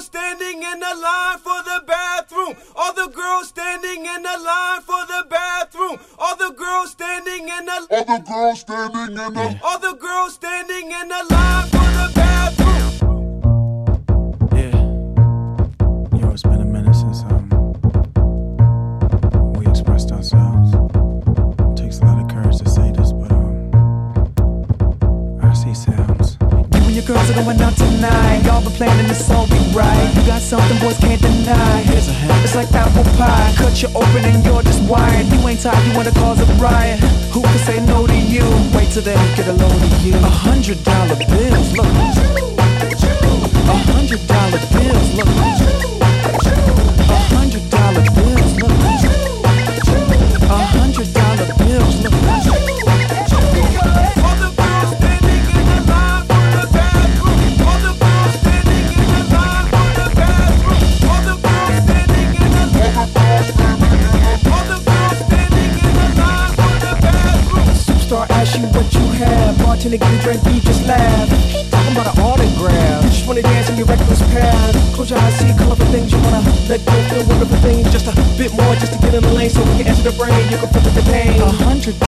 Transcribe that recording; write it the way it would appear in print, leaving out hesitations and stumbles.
girls standing in the line for the bathroom. All the girls standing in the line for the bathroom. All the girls standing in the All the girls standing in the line for the bathroom. Yeah. Yo, it's been a minute since we expressed ourselves. It takes a lot of courage to say this, but I see sounds. You and your girls are going out tonight. Y'all been planning this all be right. You got something boys can't deny. Here's a hint. It's like apple pie. Cut you open and you're just wired. You ain't tired, you wanna cause a riot. Who can say no to you? Wait till they get a load of you. $100 bills, look. $100 bills, look. $100 bills, look. $100 bills, look. All the girls standing in the line for the bathroom. All the girls standing in the line for the bathroom. All the girls standing in the All the girls standing in the line for the bathroom. Superstar asks you what you have. Bartender get a drink, you just laugh. He talking about an autograph. Just wanna dance in your reckless path. Close your eyes, see colorful things you wanna let go, feel wonderful things. Just a bit more, just to get in the lane, so we can enter the brain. You can feel the pain.